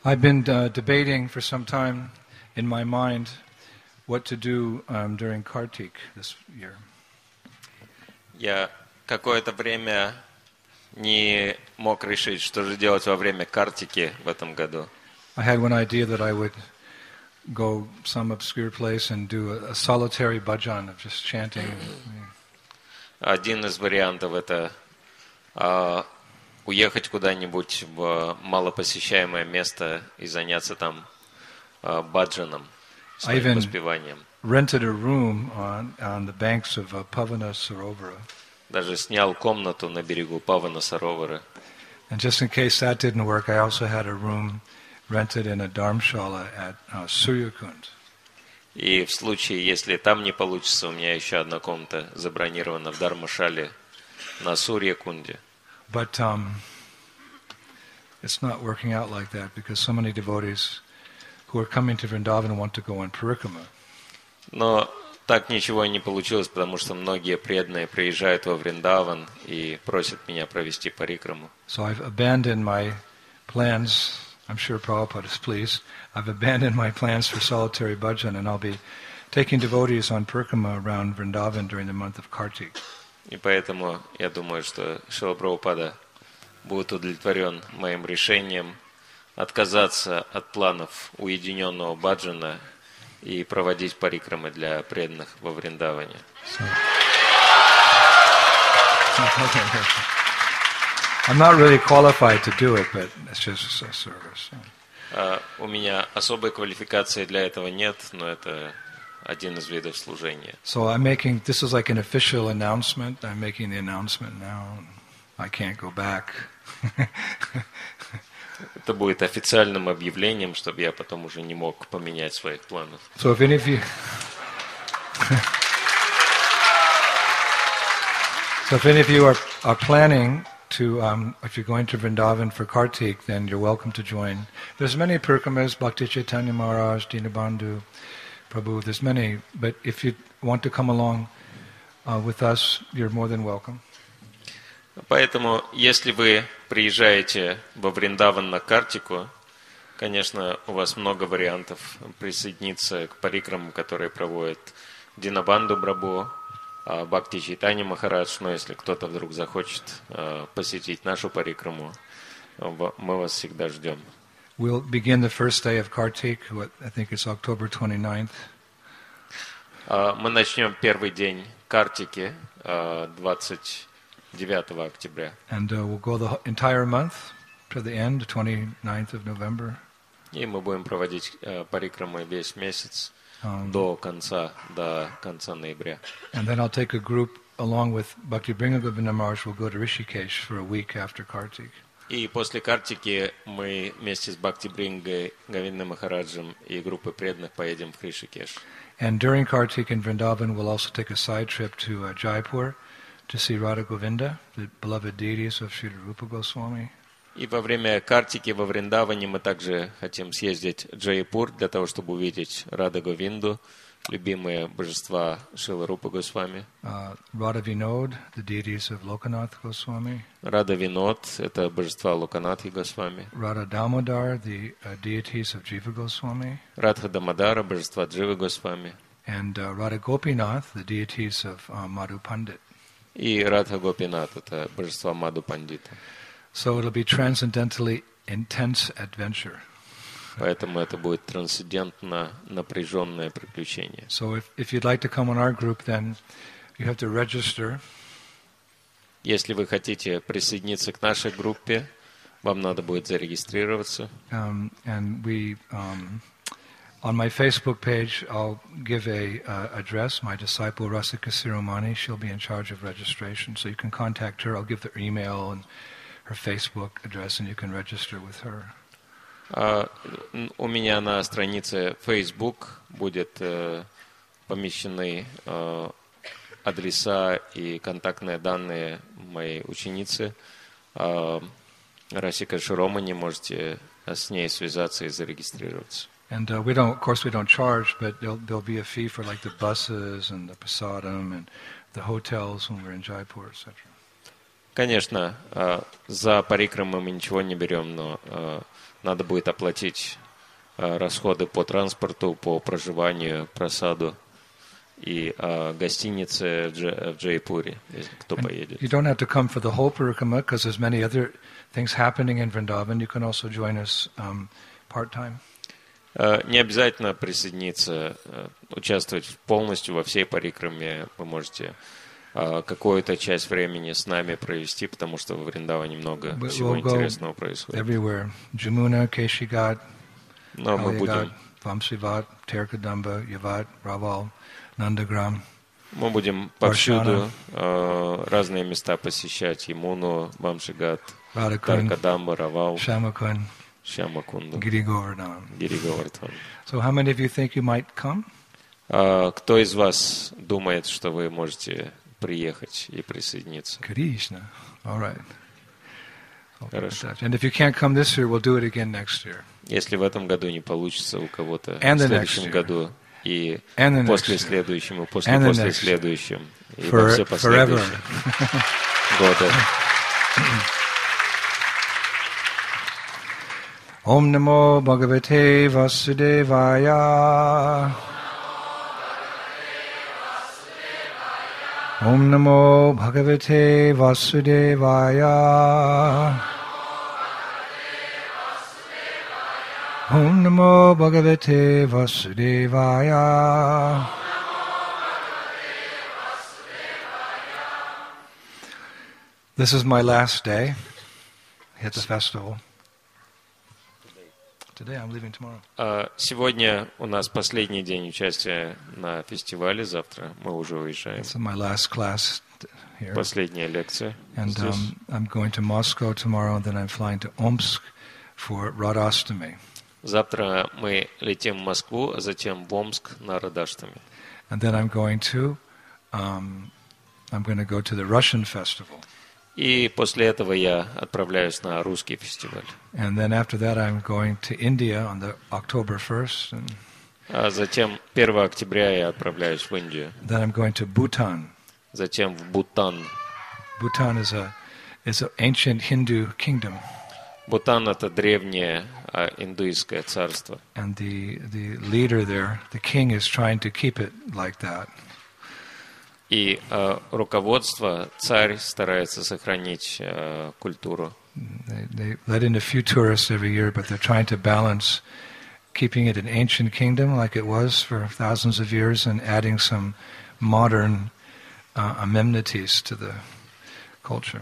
I've been debating for some time in my mind what to do during Kartik this year. Я какое-то время не мог решить, что же делать во время Картики в этом году. I had one idea that I would go some obscure place and do a solitary bhajan of just chanting. Один из вариантов это уехать куда-нибудь в малопосещаемое место и заняться там баджаном, своим воспеванием. Rented a room on the banks of Pavana Sarovara. Даже снял комнату на берегу Павана Саровара. And just in case that didn't work, I also had a room rented in a dharmshala at Suryakund. И в случае, если там не получится, у меня еще одна комната забронирована в Дharmashale на Сурьякунде. But it's not working out like that because so many devotees who are coming to Vrindavan want to go on parikrama. Но так ничего и не получилось, потому что многие преданные приезжают во Вриндаван и просят меня провести парикраму. So I've abandoned my plans. I'm sure Prabhupada is pleased. I've abandoned my plans for solitary bhajan, and I'll be taking devotees on parikrama around Vrindavan during the month of Kartik. И поэтому я думаю, что Шрила Прабхупада будет удовлетворен моим решением отказаться от планов уединенного баджана и проводить парикрамы для преданных во Вриндаване. I'm not really qualified to do it, but it's just a service. У меня особой квалификации для этого нет, но это один из видов служения. So this is like an official announcement. I'm making the announcement now. I can't go back. So if any of you are planning to, if you're going to Vrindavan for Kartik, then you're welcome to join. There's many parikramas, Bhakti Chaitanya Maharaj, Dinabandhu, Prabhu, there's many, but if you want to come along with us, you're more than welcome. Поэтому, если вы приезжаете во Вриндаван на Картику, конечно, у вас много вариантов присоединиться к парикрамам, которые проводят Динабанду Прабху, Бхакти Чайтанья Махарадж, но если кто-то вдруг захочет посетить нашу парикраму, мы вас всегда ждем. We'll begin the first day of Kartik, I think it's October 29th. Мы начнем первый день Картики 29 октября. And we'll go the entire month to the end, 29th of November. И мы будем проводить парикрамы весь месяц до конца ноября. And then I'll take a group along with Bhakti Bringagovinda Maharaj. We'll go to Rishikesh for a week after Kartik. И после Картики мы вместе с Бхакти Брингой Говиндой Махараджем и группой преданных поедем в Ришикеш. And during Kartik in Vrindavan, we'll also take a side trip to Jaipur to see Radha Govinda, the beloved deities of Srila Rupa Goswami. И во время Картики во Вриндаване мы также хотим съездить в Джайпур для того, чтобы увидеть Рада Говинду, любимые божества Шрилы Рупы Госвами. Radha Vinod, the deities of Lokanath Goswami. Рада Винод – это божества Локанатхи Госвами. Radha Damodar, the deities of Jiva Goswami. Радха Дамодара – божества Дживы Госвами. And Radha Gopinath, the deities of Madhu Pandit. И Радха Гопинат – это божества Мадху Пандита. So it'll be transcendentally intense adventure. Поэтому это будет трансцендентно напряженное приключение. So if you'd like to come on our group, then you have to register. Если вы хотите присоединиться к нашей группе, вам надо будет зарегистрироваться. And we, on my Facebook page, I'll give a address. My disciple Rasika Siromani, she'll be in charge of registration, so you can contact her. I'll give her email and her Facebook address, and you can register with her. У меня на странице Facebook будет помещены адреса и контактные данные моей ученицы Расика Широмани. Можете с ней связаться и зарегистрироваться. And we don't charge, but there'll be a fee for like the buses and the prasadam and the hotels when we're in Jaipur, etc. Конечно, за парикрамы мы ничего не берем, но надо будет оплатить расходы по транспорту, по проживанию, просаду и гостинице в Джайпуре, если кто поедет. You don't have to come for the whole parikrama because there's many other things happening in Vrindavan. You can also join us part-time. Не обязательно присоединиться, участвовать полностью во всей парикраме. Вы можете какую-то часть времени с нами провести, потому что во Вриндаване много всего интересного происходит. Everywhere. Jamuna, Keshigat, Но мы будем... Vamsivat, Terkadamba, Yavat, Raval, Nandagram. Мы будем повсюду разные места посещать. Ямуну, Вамшигат, Таркадамба, Равал, Шямакунду, Giri Govardhan. Гири-Говардхан. So how many of you think you might come? Кто из вас думает, что вы можете приехать и присоединиться? Krishna. All right. Хорошо. And if you can't come this year, we'll do it again next year. Если в этом году не получится у кого-то, в And the следующем next year. году, и And the после next year. следующем, и And the после next year. следующем, и во все Forever. последующие годы. Om Namo Bhagavate Vasudevaya. Om Namo Bhagavate Vasudevaya. Om Namo Bhagavate Vasudevaya. This is my last day at the festival. Today I'm leaving tomorrow. Сегодня у нас последний день участия на фестивале, завтра мы уже уезжаем. It's my last class here. Последняя лекция And здесь. I'm going to Moscow tomorrow, and then I'm flying to Omsk for Radhastami. Завтра мы летим в Москву, а затем в Омск на Радаштами. And then I'm going to go to the Russian festival. И после этого я отправляюсь на русский фестиваль. And then after that I'm going to India on the October 1st. And А затем 1 октября я отправляюсь в Индию. then I'm going to Bhutan. Затем в Бутан. Bhutan is an ancient Hindu kingdom. Бутан – это древнее индуистское царство. And the leader there, the king, is trying to keep it like that. И руководство, царь старается сохранить культуру. They let in a few tourists every year, but they're trying to balance keeping it an ancient kingdom like it was for thousands of years and adding some modern amenities to the culture.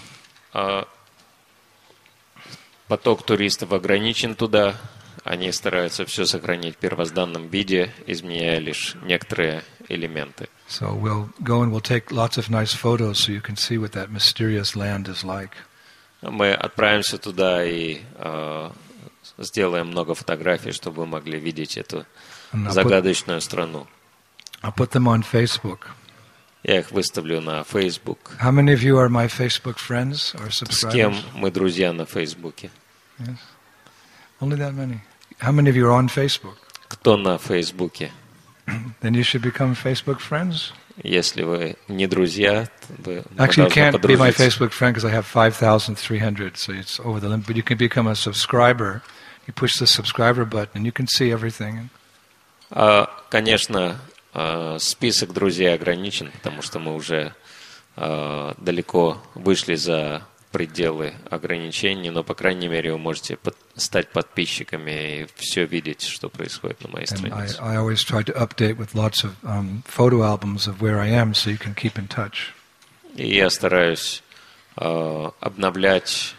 Поток туристов ограничен туда. Они стараются все сохранить в первозданном виде, изменяя лишь некоторые элементы. So we'll go and we'll take lots of nice photos so you can see what that mysterious land is like. Мы отправимся туда и сделаем много фотографий, чтобы вы могли видеть эту загадочную страну. I'll put them on Facebook. Я их выставлю на Facebook. How many of you are my Facebook friends or С кем subscribers? мы друзья на Фейсбуке? Yes. Only that many. How many of you are on Facebook? Кто на Фейсбуке? Then you should become Facebook friends. Если вы не друзья, вы Actually, you должны can't be my подружиться. Facebook friend because I have 5,300, so it's over the limit. But you can become a subscriber. You push the subscriber button, and you can see everything. Конечно, список друзей ограничен, потому что мы уже далеко вышли за пределы ограничений, но, по крайней мере, вы можете стать подписчиками и все видеть, что происходит на моей And странице. I always try to update with lots of photo albums of where I am, so you can keep in touch. И я стараюсь обновлять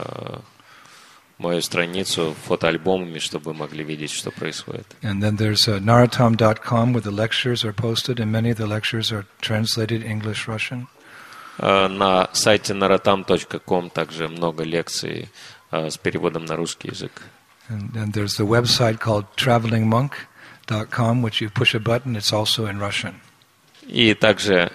мою страницу фотоальбомами, чтобы вы могли видеть, что происходит. And then there's Narottam.com where the lectures are posted, and many of the lectures are translated English, Russian. На сайте naratam.com также много лекций с переводом на русский язык. And then there's the website called travelingmonk.com, which you push a button, it's also in Russian. И также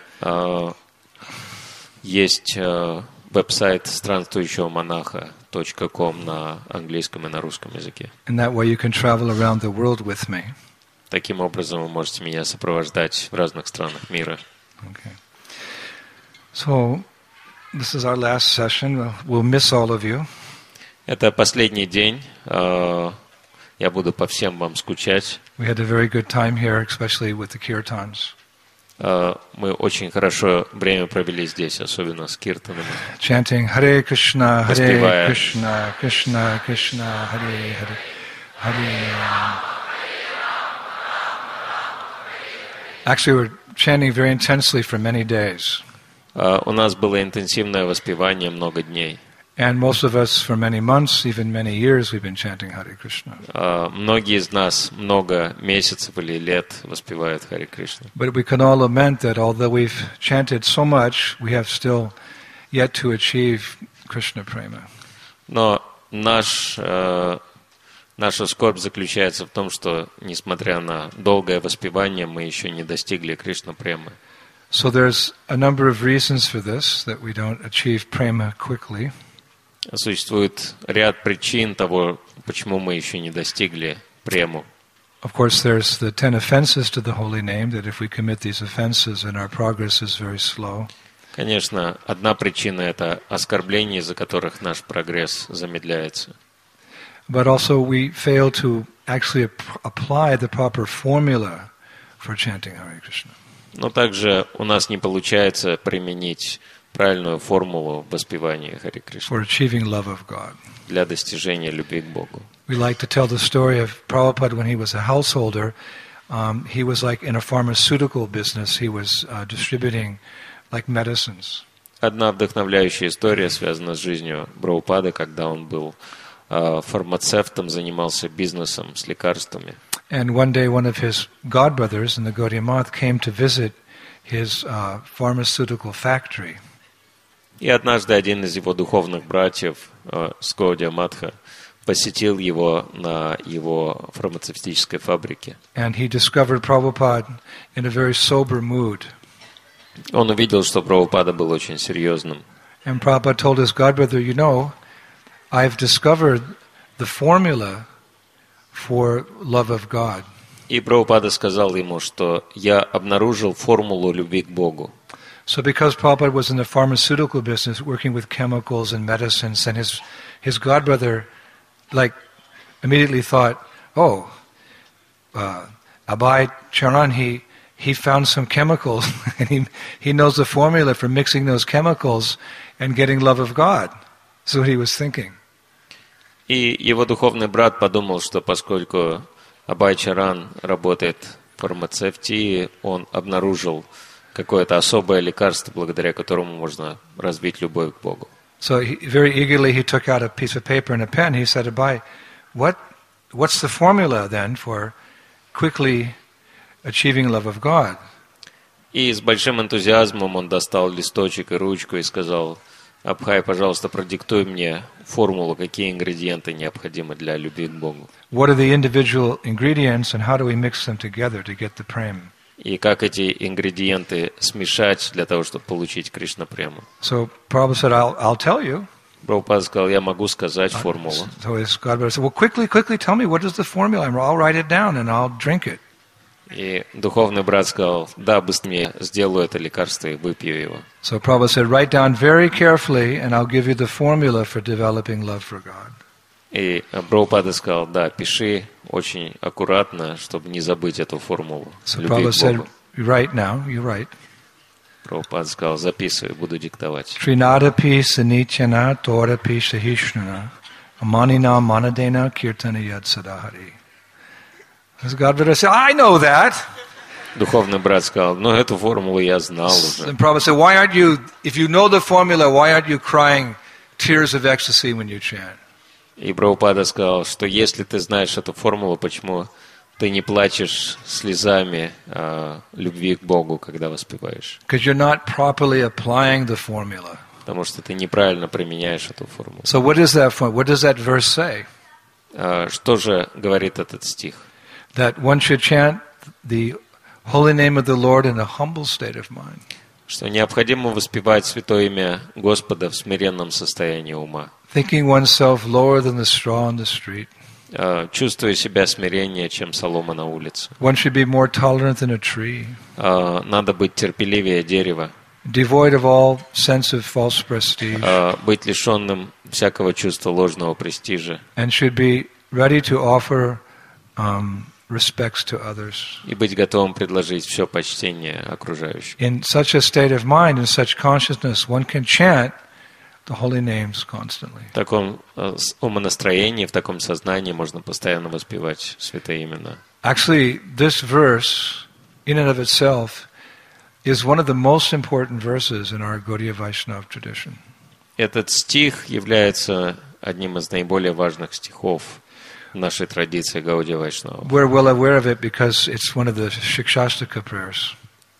есть веб-сайт странствующего монаха.com на английском и на русском языке. And that way you can travel around the world with me. Таким образом вы можете меня сопровождать в разных странах мира. Okay. So, This is our last session. We'll miss all of you. Это последний день. Я буду по всем вам скучать. We had a very good time here, especially with the kirtans. Мы очень хорошо время провели здесь, особенно с киртанами. Chanting Hare Krishna, Hare Воспевая. Krishna, Krishna Krishna, Hare Hare, Hare Rama. Actually, we're chanting very intensely for many days. У нас было интенсивное воспевание много дней. And most of us, for many months, even many years, we've been chanting Hare Krishna. Многие из нас много месяцев или лет воспевают Харе Кришна. But we can all lament that although we've chanted so much, we have still yet to achieve Krishna Prema. Но наша скорбь заключается в том, что, несмотря на долгое воспевание, мы еще не достигли Кришна Премы. So there's a number of reasons for this, that we don't achieve Prema quickly. Существует ряд причин того, почему мы еще не достигли Прему. Of course, there's the 10 offenses to the holy name, that if we commit these offenses, then our progress is very slow. Конечно, одна причина – это оскорбления, из-за которых наш прогресс замедляется. But also we fail to actually apply the proper formula for chanting Hare Krishna. Но также у нас не получается применить правильную формулу воспевания Харе Кришны For achieving love of God. для достижения любви к Богу. We like to tell the story of Prabhupada when he was a householder. He was like in a pharmaceutical business. He was distributing like medicines. Одна вдохновляющая история связана с жизнью Прабхупады, когда он был фармацевтом, занимался бизнесом с лекарствами. And one day one of his godbrothers in the Gaudiya Math came to visit his pharmaceutical factory. И однажды один из его духовных братьев с Гаудия Матха посетил его на его фармацевтической фабрике. And he discovered Prabhupada in a very sober mood. Он увидел, что Прабхупада был очень серьезным. And Prabhupada told his godbrother, you know, I've discovered the formula for love of God. И Прабхупада сказал ему, что я обнаружил формулу любви к Богу. So because Prabhupada was in the pharmaceutical business, working with chemicals and medicines, and his godbrother, like, immediately thought, oh, Abhay Charan, he found some chemicals, and he knows the formula for mixing those chemicals and getting love of God. That's what he was thinking. И его духовный брат подумал, что поскольку Абхай Чаран работает в фармацевтии, он обнаружил какое-то особое лекарство, благодаря которому можно развить любовь к Богу. So very eagerly he took out a piece of paper and a pen. He said, Abhay, what's the formula then for quickly achieving love of God? И с большим энтузиазмом он достал листочек и ручку и сказал: Абхай, пожалуйста, продиктуй мне формулу, какие ингредиенты необходимы для любви к Богу. What are the individual ingredients and how do we mix them together to get the prem? И как эти ингредиенты смешать для того, чтобы получить Кришна Прему. So Prabhupada said, I'll tell you. Прабхупада сказал: я могу сказать формулу. So his godbrother said, well, quickly tell me, what is the formula? I'll write it down and I'll drink it. И духовный брат сказал: да, быстрее сделаю это лекарство и выпью его. So Prabhupada said, write down very carefully and I'll give you the formula for developing love for God. И Прабхупада сказал: да, пиши очень аккуратно, чтобы не забыть эту формулу So любви Prabhupada к said, Богу. you write now, you write. Прабхупада сказал: записывай, буду диктовать. Trinadapi sanityana torapi sahishnana amanina manadena kirtana yad sadahari. His godbrother said, I know that. Духовный брат сказал: ну, эту формулу я знал уже. And Prabhupada said, why aren't you, if you know the formula, why aren't you crying tears of ecstasy when you chant? И Прабхупада сказал, что если ты знаешь эту формулу, почему ты не плачешь слезами любви к Богу, когда воспеваешь? Because you're not properly applying the formula. Потому что ты неправильно применяешь эту формулу. So what is that formula? What does that verse say? Что же говорит этот стих? That one should chant the holy name of the Lord in a humble state of mind. Что необходимо воспевать святое имя Господа в смиренном состоянии ума. Thinking oneself lower than the straw on the street. Чувствуя себя смиреннее, чем солома на улице. One should be more tolerant than a tree. Надо быть терпеливее дерева. devoid of all sense of false prestige, быть лишенным всякого чувства ложного престижа and should be ready to offer respects to others. и быть готовым предложить все почтение окружающим. In such a state of mind, in such consciousness, one can chant the holy names constantly. В таком умонастроении, в таком сознании можно постоянно воспевать святые имена. Actually, this verse, in and of itself, is one of the most important verses in our Gaudiya Vaishnava tradition. Этот стих является одним из наиболее важных стихов в нашей традиции Гаудия Вайшнава. We're well aware of it because it's one of the Shikshashtaka prayers.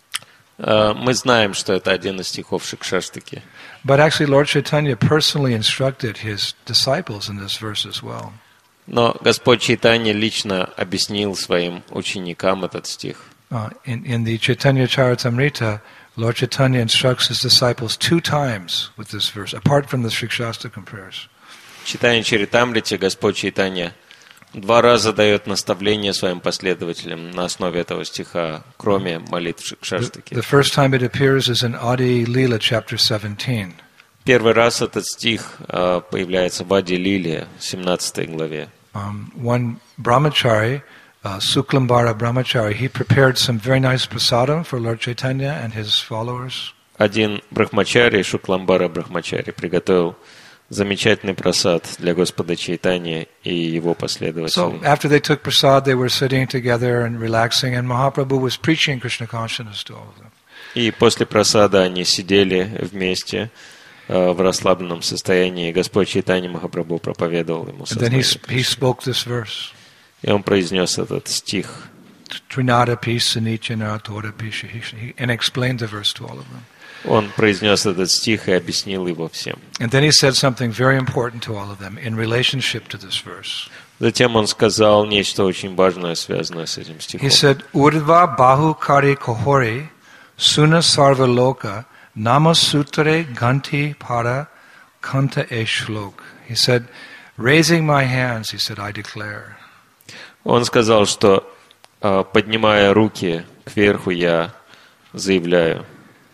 Мы знаем, что это один из стихов Шикшаштаки. But actually, Lord Chaitanya personally instructed his disciples in this verse as well. Но Господь Чайтанья лично объяснил своим ученикам этот стих. In the Chaitanya Charitamrita, Lord Chaitanya instructs his disciples 2 times with this verse, apart from the Shikshastakam prayers. В Чайтанья Чаритамрите Господь Чайтанья 2 раза дает наставление своим последователям на основе этого стиха, кроме молитв Шикшаштаки. The first time it appears is in Adi Leela, chapter 17. Первый раз этот стих появляется в Ади Лиле, 17 главе. One brahmachari, Suklambara brahmachari, he prepared some very nice prasadam for Lord Chaitanya and his followers. Один брахмачари, Шукламбара брахмачари, приготовил замечательный прасад для Господа Чайтаньи и его So последователей. after they took prasad, they were sitting together and relaxing, and Mahaprabhu was preaching Krishna consciousness to all of them. И после прасада они сидели вместе в расслабленном состоянии, и Господь Чайтанья Махапрабху проповедовал ему And then he сознание. spoke this verse. И он произнес этот стих. Trinada pi sanichana toda pi shahishi, and explained the verse to all of them. Он произнес этот стих и объяснил его всем. And then he said something very important to all of them in relationship to this verse. Затем он сказал нечто очень важное, связанное с этим стихом. He said, Urdva bahu kari kohori suna sarva loka nama sutre ganti para kanta e shlok. He said, raising my hands, he said, I declare. Он сказал, что поднимая руки кверху, я заявляю.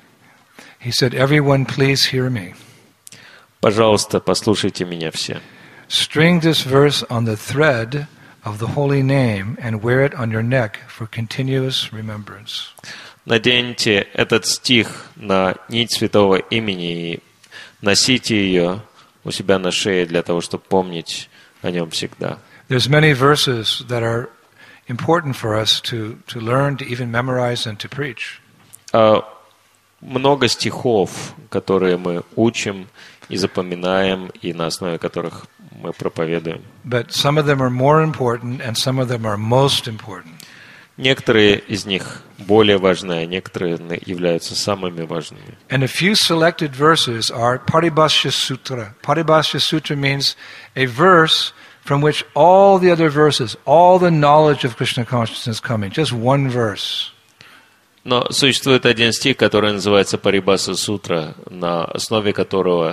He said, everyone please hear me. Пожалуйста, послушайте меня все. String this verse on the thread of the holy name and wear it on your neck for continuous remembrance. Наденьте этот стих на нить святого имени и носите ее у себя на шее для того, чтобы помнить о нем всегда. There's many verses that are important for us to learn, to even memorize and to preach. Много стихов, которые мы учим и запоминаем, и на основе которых мы проповедуем. But some of them are more important and some of them are most important. Некоторые из них более важны, а некоторые являются самыми важными. And a few selected verses are Paribhashya Sutra. Paribhashya Sutra means a verse from which all the other verses, all the knowledge of Krishna consciousness coming. Just one verse. Но существует один стих, который называется Парибаса Сутра, на основе которого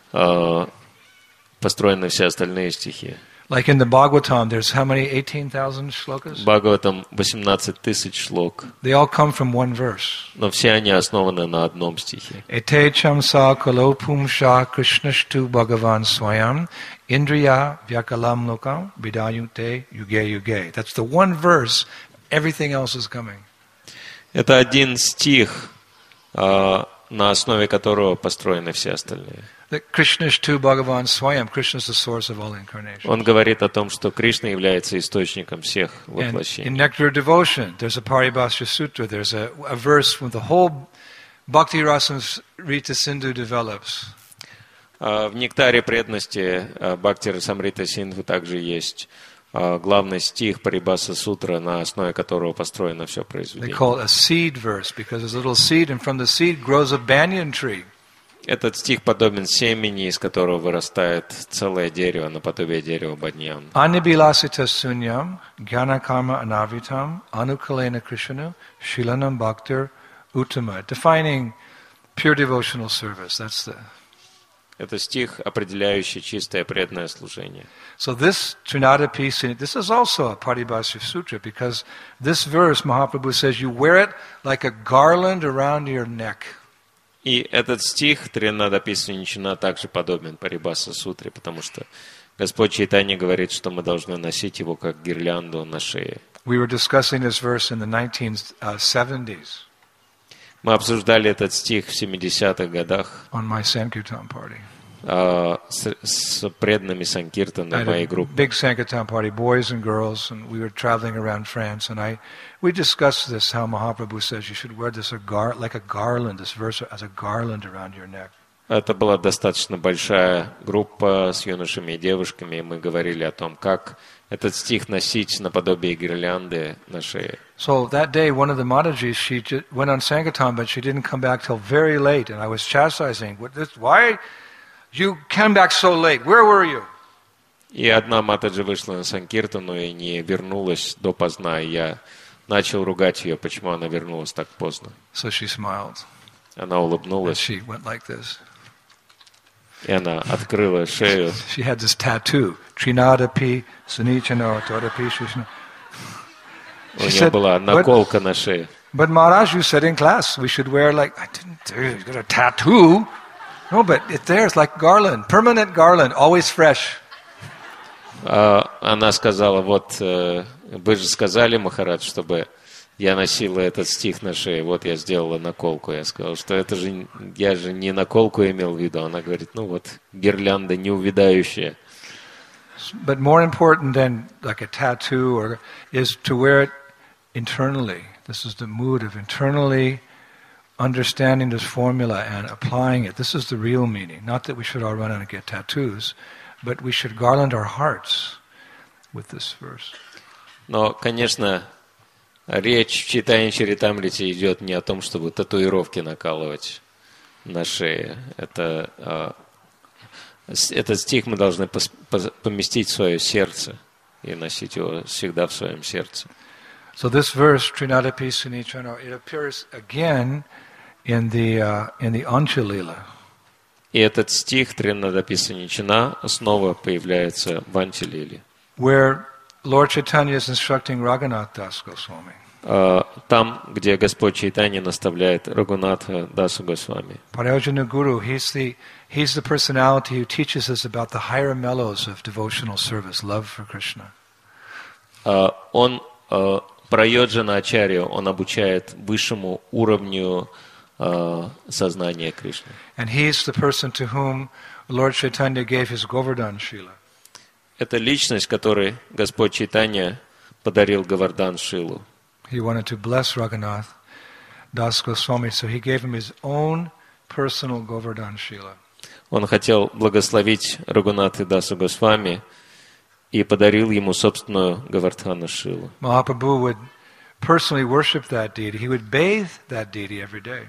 построены все остальные стихи. Like in the Bhagavatam, there's how many? 18,000 shlokas? В Бхагаватам 18 тысяч шлок, They all come from one verse. но все они основаны на одном стихе. Ete chamsa kalopum sha krishnashtu bhagavan swayam indriya vyakalam lokam vidayute yuge yuge. That's the one verse. Everything else is coming. Это один стих, на основе которого построены все остальные. That Krishnashtu bhagavan swayam. Krishna is the source of all incarnations. Он говорит о том, что Кришна является источником всех And воплощений. in Nectar of Devotion, there's a Paribhashya Sutra. There's a verse from the whole Bhakti Rasamrita Sindhu develops. В «Нектаре преданности» Бхакти Расамрита Синдху также есть главный стих Парибаса Сутра, на основе которого построено все They произведение. call it a seed verse because there's a little seed, and from the seed grows a banyan tree. Этот стих подобен семени, из которого вырастает целое дерево, наподобие дерева бадьян. Anibilasita sunyam, jnana karma anavitam, anukalena krishnu, shilanam bhaktir uttama. Defining pure devotional service. That's the... Это стих, определяющий чистое преданное служение. So this Trinada piece, this is also a Paribhashya Sutra because this verse, Mahaprabhu says, you wear it like a garland around your neck. И этот стих Тринадаписваничана также подобен Парибаса Сутре, потому что Господь Чайтанья говорит, что мы должны носить его как гирлянду на шее. We were discussing this verse in the 1970s Мы обсуждали этот стих в 70-х годах on my Sankirtan party. с преданными Санкиртана I had моей a группы. big Sankirtan party, boys and girls, and we were traveling around France, and we discussed this, how Mahaprabhu says you should wear this like a garland, this verse as a garland around your neck. Это была достаточно большая группа с юношами и девушками, и мы говорили о том, как этот стих носить наподобие гирлянды на шее. So that day, one of the Matajis, she went on Sankirtan, but she didn't come back till very late, and I was chastising, why you came back so late? Where were you? И одна Матаджи вышла на Санкиртану и не вернулась допоздна, и я начал ругать ее, почему она вернулась так поздно. So she smiled, Она and улыбнулась, she went like this. и она открыла шею. She had this tattoo, Trinadapi, Sunichano, Todapi, Shushna. У нее была наколка на шее. But Maharaj, you said in class we should wear I didn't tell you, you got a tattoo. No, but it's like garland, permanent garland, always fresh. Она сказала, вот, вы же сказали, Махарадж, чтобы я носила этот стих на шее, вот я сделала наколку. Я сказал, что это же, я же не наколку имел в виду. Она говорит, ну вот, гирлянда неувядающая. But more important than like a tattoo is to wear it internally. This is the mood of internally understanding this formula and applying it. This is the real meaning. Not that we should all run out and get tattoos, but we should garland our hearts with this verse. Но, конечно, речь в Чайтанья Чаритамрите идет не о том, чтобы татуировки накалывать на шее. Этот стих мы должны поместить в свое сердце и носить его всегда в своем сердце. So this verse, Trinadapi Sunichano, it appears again in the Ancha-lila. И этот стих Тринадаписваничана снова появляется в Антилиле, where Lord Chaitanya is instructing Raghunath Das Goswami. там, где Господь Чайтанья наставляет Рагунатха Дасу Госвами. Parayojana Guru, he's the personality who teaches us about the higher mellows of devotional service, love for Krishna. Он Прайоджана Ачарья, он обучает высшему уровню сознания Кришны. And he's the person to whom Lord Chaitanya gave his Govardhan Shila. Это личность, которой Господь Чайтанья подарил Говардан Шилу. He wanted to bless Raghunath Das Goswami, so he gave him his own personal Govardhan Shila. Он хотел благословить Рагунатха Дасу Госвами и подарил ему собственную Говардхана Шилу. Mahaprabhu would personally worship that deity. He would bathe that deity every day.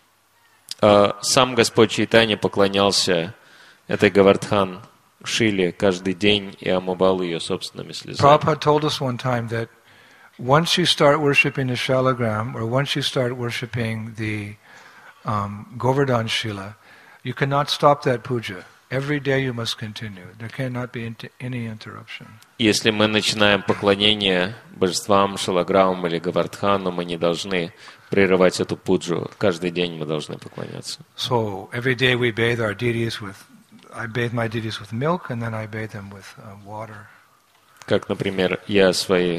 Сам Господь Чайтанья поклонялся этой Говардхан Шиле каждый день и омывал ее собственными слезами. Prabhupada told us one time that once you start worshipping the Shalagram, or once you start worshipping the Govardhan Shila, you cannot stop that puja. Every day you must continue. There cannot be any interruption. Если мы начинаем поклонение божествам, Шалаграмам или Говардхану, мы не должны прерывать эту пуджу. Каждый день мы должны поклоняться. So every day we bathe our deities I bathe my deities with milk, and then I bathe them with water. Как, например, я свои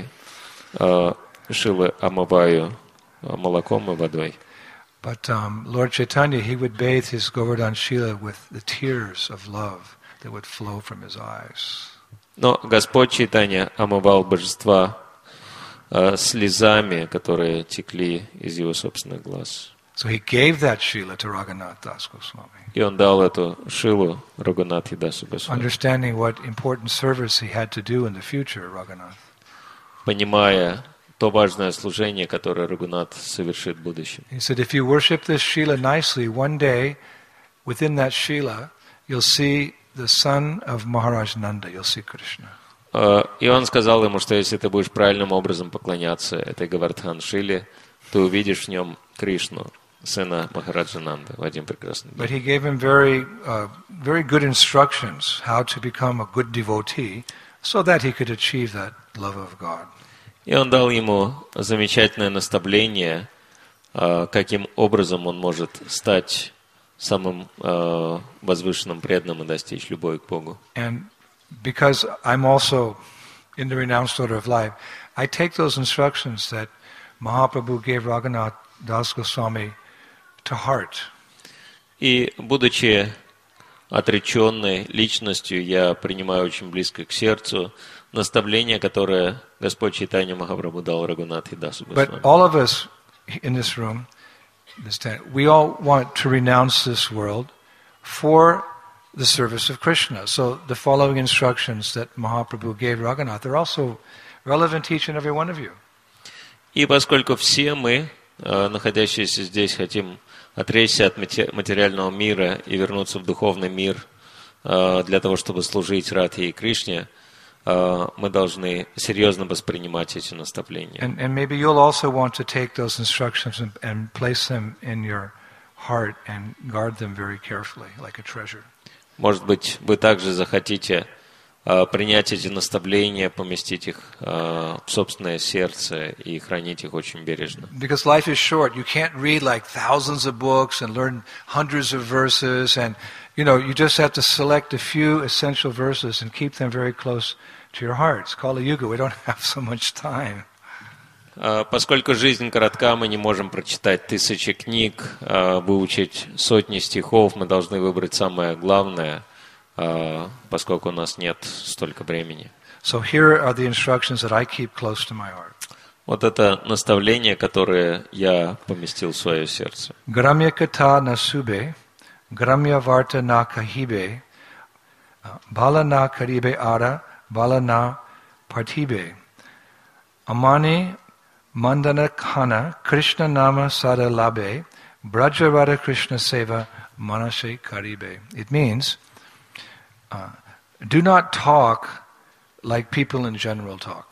шилы омываю молоком и водой. But Lord Chaitanya, he would bathe his Govardhan Shila with the tears of love that would flow from his eyes. Но Господь Чайтанья омывал божества слезами, которые текли из его собственных глаз. So he gave that Shila to Raghunath Das Goswami, И он дал эту шилу Рагунатхе Дасу Госвами, understanding what important service he had to do in the future, Raghunath. понимая то важное служение, которое Рагунат совершит в будущем. He said, if you worship this Shila nicely, one day, within that Shila, you'll see the son of Maharaj Nanda, you'll see Krishna. И он сказал ему, что если ты будешь правильным образом поклоняться этой Говардхан Шиле, ты увидишь в нем Кришну, сына Махараджа Нанды, в один прекрасный день. But he gave him very good instructions how to become a good devotee so that he could achieve that love of God. И он дал ему замечательное наставление, каким образом он может стать самым возвышенным преданным и достичь любови к Богу. And because I'm also in the renounced order of life, I take those instructions that Mahaprabhu gave Raghunath Das Goswami to heart. И, будучи отреченной личностью, я принимаю очень близко к сердцу наставление, которое Господь Чайтанья Махапрабху дал Рагунатхе Дасу Госвами. But all of us in this room, we all want to renounce this world for the service of Krishna. So the following instructions that Mahaprabhu gave Raghunath are also relevant to each and every one of you. И поскольку все мы, находящиеся здесь, хотим отречься от материального мира и вернуться в духовный мир для того, чтобы служить Радхе и Кришне, мы должны серьезно воспринимать эти наставления. And maybe you'll also want to take those instructions and place them in your heart and guard them very carefully, like a treasure. Может быть, вы также захотите принять эти наставления, поместить их в собственное сердце и хранить их очень бережно. Because life is short. You can't read like thousands of books and learn hundreds of verses, and you just have to select a few essential verses and keep them very close to your heart. It's Kali Yuga. We don't have so much time. Поскольку жизнь коротка, мы не можем прочитать тысячи книг, выучить сотни стихов, мы должны выбрать самое главное, поскольку у нас нет столько времени. So here are the instructions that I keep close to my heart. Вот это наставление, которое я поместил в свое сердце. Gramya kata na sube, gramya varta na kahibe, bala na karibe ara, bala na partibe. Amani mandana khana, Krishna nama sada labe, brajavada Krishna seva, manase karibe. It means, do not talk like people in general talk.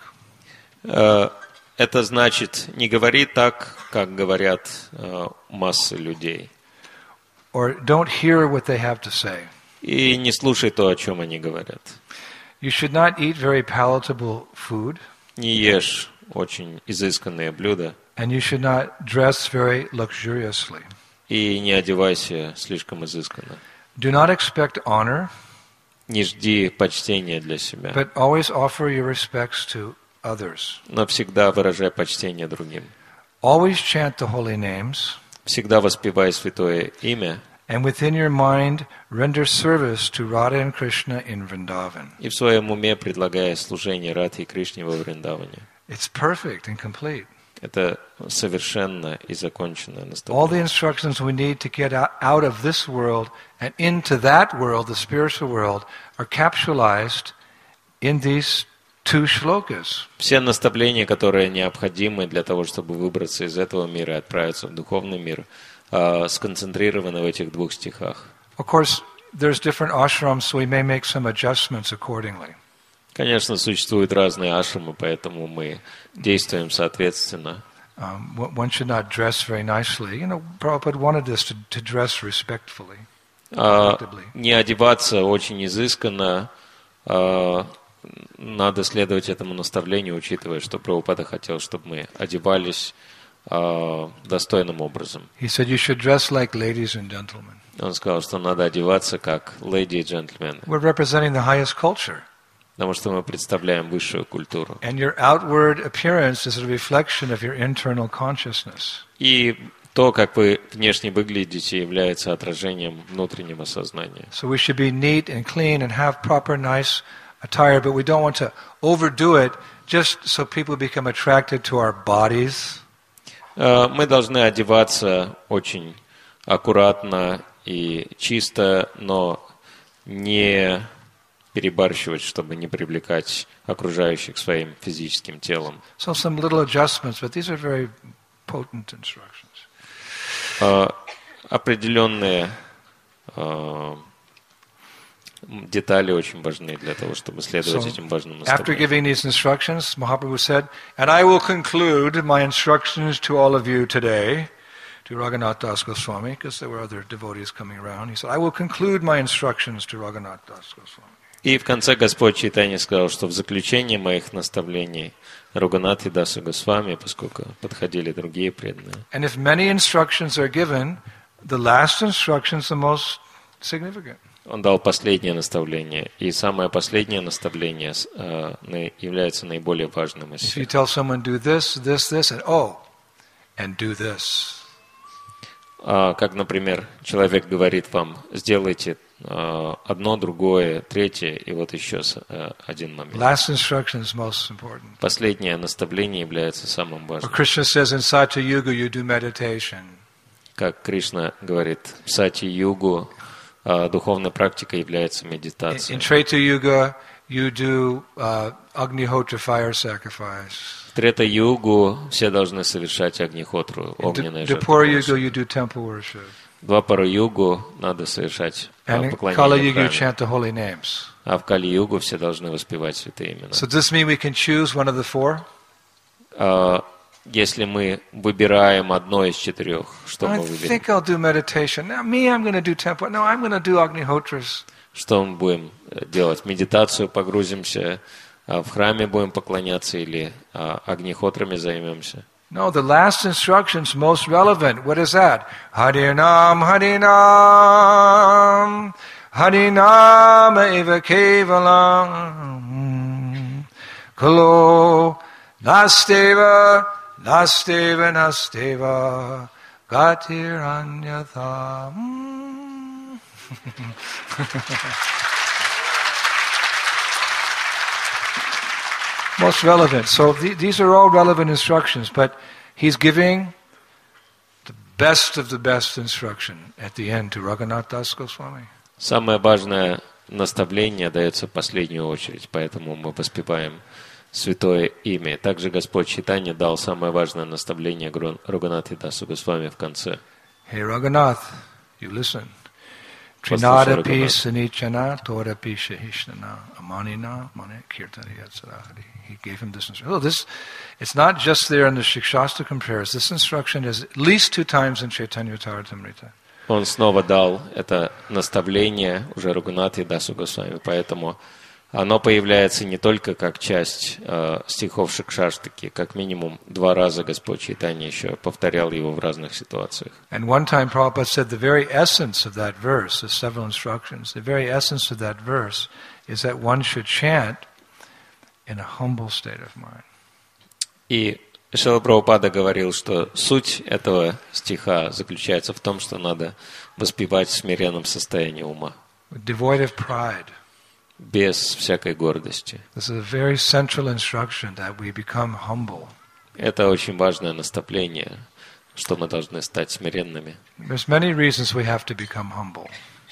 Это значит, не говори так, как говорят массы людей. Or don't hear what they have to say. И не слушай то, о чем они говорят. You should not eat very palatable food. Не ешь очень изысканные блюда. And you should not dress very luxuriously. И не одевайся слишком изысканно. Do not expect honor. Не жди почтения для себя. But always offer your respects to others. Но всегда выражай почтение другим. Always chant the holy names. Всегда воспевай святое имя. And within your mind render service to Radha and Krishna in Vrindavan. И в своем уме предлагая служение Радхе и Кришне во Вриндаване. It's perfect and complete. Это совершенно и законченное All the наставление. instructions we need to get out of this world and into that world, the spiritual world, are capsulized in these two shlokas. Все наставления, которые необходимы для того, чтобы выбраться из этого мира и отправиться в духовный мир, сконцентрированы в этих двух стихах. Of course, there's different ashrams, so we may make some adjustments accordingly. Конечно, существуют разные ашрамы, поэтому мы действуем соответственно. One should not dress very nicely. Prabhupada wanted us to dress respectfully. Не одеваться очень изысканно, надо следовать этому наставлению, учитывая, что Прабхупада хотел, чтобы мы одевались достойным образом. He said you should dress like ladies and gentlemen. Он сказал, что надо одеваться как леди и джентльмены, We're representing the highest culture. потому что мы представляем высшую культуру. And your outward appearance is a reflection of your internal consciousness. И то, как вы внешне выглядите, является отражением внутреннего сознания. So we should be neat and clean and have proper nice attire, but we don't want to overdo it just so people become attracted to our bodies. Мы должны одеваться очень аккуратно и чисто, но не перебарщивать, чтобы не привлекать окружающих своим физическим телом. So some little adjustments, but these are very potent instructions. Определенные детали очень важны для того, чтобы следовать этим важным After наставлениям. giving these instructions, Mahaprabhu said, and I will conclude my instructions to all of you today, to Raghunath Das Goswami, because there were other devotees coming around. He said, I will conclude my instructions to Raghunath Das Goswami. И в конце Господь Чайтанья сказал, что в заключение моих наставлений Рагунатхе Даса Госвами, поскольку подходили другие преданные. And if many instructions are given, the last instruction is the most significant. Он дал последнее наставление, и самое последнее наставление является наиболее важным из If you всех. tell someone do this, this, this, and do this. Как, например, человек говорит вам, сделайте одно, другое, третье, и вот еще один момент. Last instruction is most important. Последнее наставление является самым Or важным. Krishna says in Satya Yuga you do meditation. Как Кришна говорит, в сати-югу духовной практикой является In медитация. Treta Yuga you do Agnihotra fire sacrifice. В Трета-югу все должны совершать агнихотру, In огненное Dwapara Yuga жертвоприношение. you do temple worship. В Двапара-югу надо совершать And in Kali поклонение Yuga you в храме. chant the holy names. А в Кали-югу все должны воспевать святые имена. So does this mean we can choose one of the four? Если мы выбираем одно из четырех, что I мы выберем? think I'll do meditation. Now me, I'm going to do temple. No, I'm going to do Agnihotras. Что мы будем делать? Медитацию погрузимся, в храме будем поклоняться или агнихотрами займемся? No, the last instruction's most relevant. What is that? Harinam, Harinam, Harinam eva kevalam. Kalo, Nasteva, Nasteva, Nasteva, Gatir Anyatha. Most relevant. So these are all relevant instructions, but he's giving the best of the best instruction at the end to Raghunath Das Goswami. Самое важное наставление дается в последнюю очередь, поэтому мы воспеваем святое имя. Также Господь Чайтанья дал самое важное наставление Рагунатхе Дасу Госвами в конце. Hey Raghunath, you listen. Послушай, Trinadapi Рагунат. Sanichana Todapi Shahishnana Amanina Mane Kirtani Yatsarahari. He gave him this instruction. Oh, it's not just there in the Shikshastakam prayers. This instruction is at least 2 times in Chaitanya Charitamrita. Он снова дал это наставление уже Рагунатхе Дасу Госвами, поэтому оно появляется не только как часть стихов Шикшаштаки, как минимум 2 раза Господь Чайтанья еще повторял его в разных ситуациях. And one time Prabhupada said the very essence of that verse, the several instructions, the very essence of that verse is that one should chant in a humble state of mind. И Шрила Прабхупада говорил, что суть этого стиха заключается в том, что надо воспевать в смиренном состоянии ума, Devoid of pride. без всякой гордости. This is a very central instruction that we become humble. Это очень важное наставление, что мы должны стать смиренными. There's many reasons we have to become humble.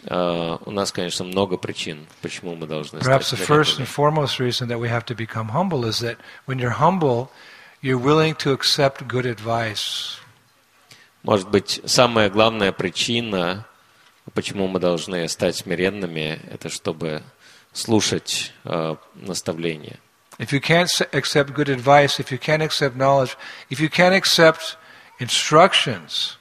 У нас, конечно, много причин, почему мы должны Perhaps стать the first and смиренными. foremost reason that we have to become humble is that when you're humble, you're willing to accept good advice. Может быть, самая главная причина, почему мы должны стать смиренными, это чтобы слушать наставления. If you can't accept good advice, if you can't accept knowledge, if you can't accept instructions,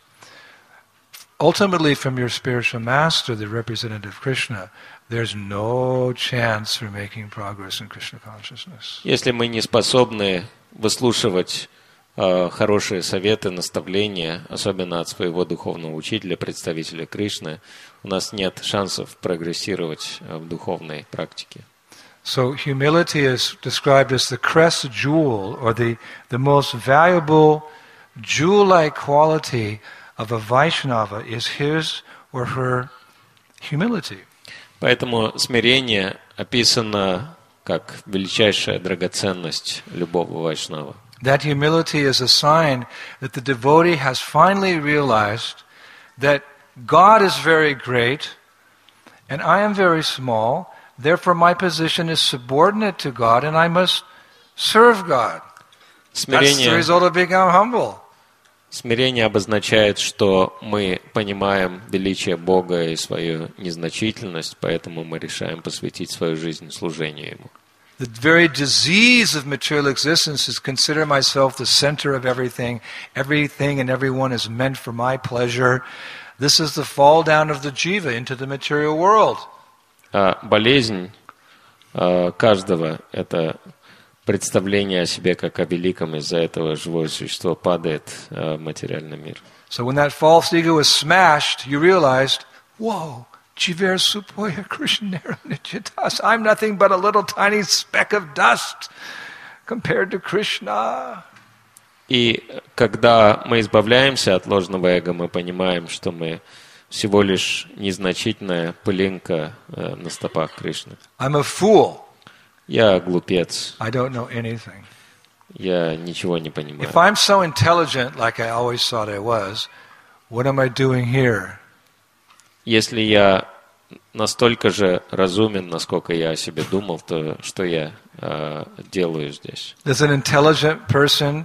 ultimately from your spiritual master, the representative Krishna, there's no chance for making progress in Krishna consciousness. Если мы не способны выслушивать хорошие советы, наставления, особенно от своего духовного учителя, представителя Кришны, у нас нет шансов прогрессировать в духовной практике. So humility is described as the crest jewel, or the most valuable jewel-like quality of a Vaishnava is his or her humility. Поэтому смирение описано как величайшая драгоценность любого вайшнава. That humility is a sign that the devotee has finally realized that God is very great and I am very small, therefore my position is subordinate to God and I must serve God. That's the Смирение, result of becoming humble. смирение обозначает, что мы понимаем величие Бога и свою незначительность, поэтому мы решаем посвятить свою жизнь служению Ему. The very disease of material existence is consider myself the center of everything. Everything and everyone is meant for my pleasure. This is the fall down of the jiva into the material world. А болезнь каждого – это представление о себе как о великом, из-за этого живое существо падает в материальный мир. So when that false ego is smashed, you realized, whoa, Jiver Supoya Krishnera Nityadas. I'm nothing but a little tiny speck of dust compared to Krishna. И когда мы избавляемся от ложного эго, мы понимаем, что мы всего лишь незначительная пылинка на стопах Кришны. I'm a fool. Я глупец. I don't know anything. Я ничего не понимаю. If I'm so intelligent, like I always thought I was, what am I doing here? Если я настолько же разумен, насколько я о себе думал, то что я делаю здесь? Does an intelligent person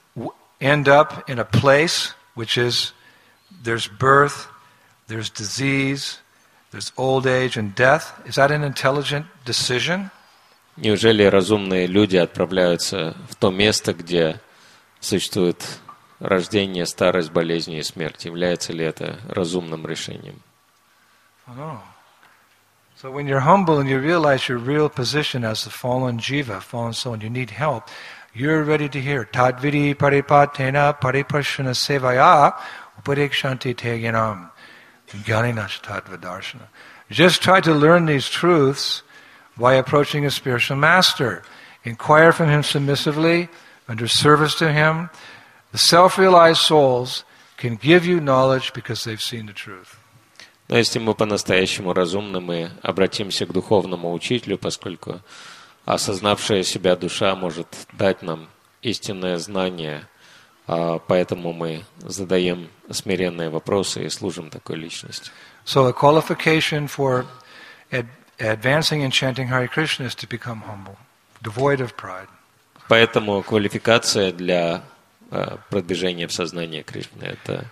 end up in a place which is there's birth, there's disease, there's old age and death? Is that an intelligent decision? Неужели разумные люди отправляются в то место, где существует рождение, старость, болезни и смерть? Является ли это разумным решением? Oh, no. So when you're humble and you realize your real position as the fallen jiva, fallen soul, and you need help, you're ready to hear Tadvidi paripatena pariprashana sevaya upadekshanti teganam jnaninash tadvadarshana. Just try to learn these truths by approaching a spiritual master. Inquire from him submissively, under service to him. The self-realized souls can give you knowledge because they've seen the truth. Но если мы по-настоящему разумны, мы обратимся к духовному учителю, поскольку осознавшая себя душа может дать нам истинное знание, поэтому мы задаем смиренные вопросы и служим такой личности. So a qualification for advancing and chanting Hare Krishna is to become humble, devoid of pride. Поэтому квалификация для продвижения в сознании Кришны – это